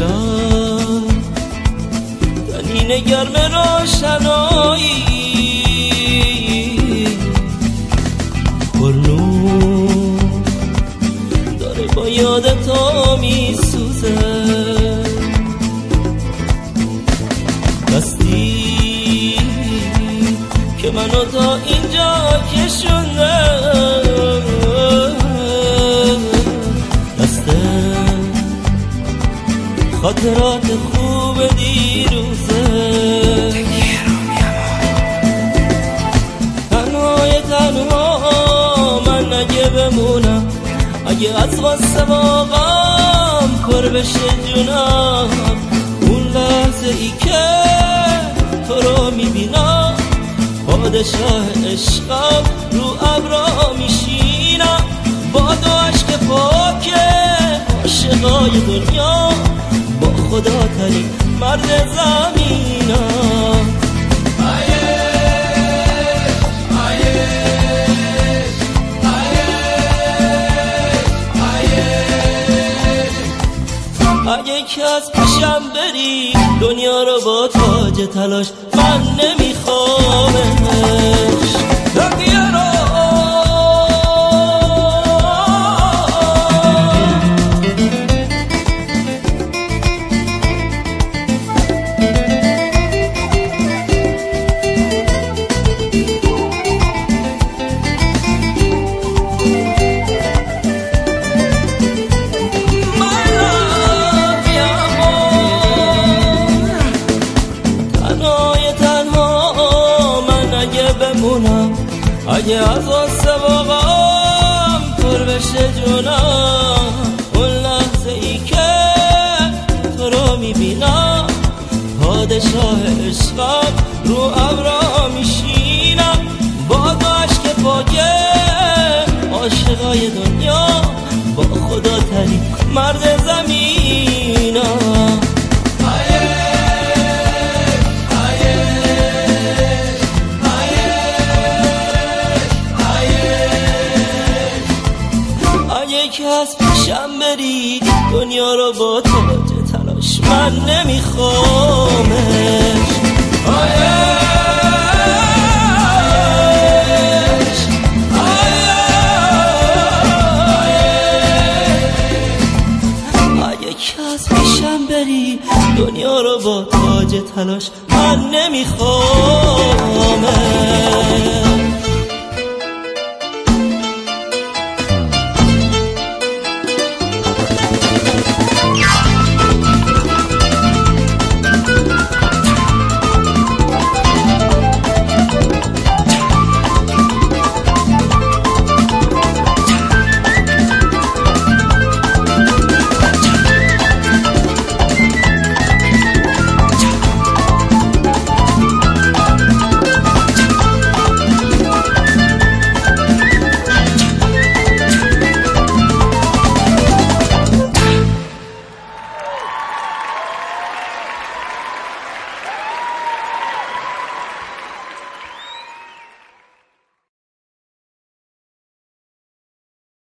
چشم تنین گرم روشنایی پرنور داره با یاد تو میسوزه دستی که منو تا اینجا کشونده خاطرات خوب دیروزه تنها من اگه بمونم اگه از واسه واقعم پر بشه جونم اون لحظه ای که تو رو میبینم پادشاه عشقم رو ابرا میشینم با دو عشق پاک عاشقای دنیا با خدا ترین مرد زمینم اگه که از پیشم بری دنیا رو با تاج تلاش من نمیخوامش تقیه رو اگه از واسه واقعم پر بشه جونم اون لحظه ای که تو رو میبینم پادشاه عشقم رو ابرا میشینم با دو عشق پاکه عاشقای دنیا با خدا ترین مرد زمینم که از پیشم بری دنیا رو با تاج تلاش من نمیخوامش اگه که از پیشم بری دنیا رو با تاج تلاش من نمیخوامش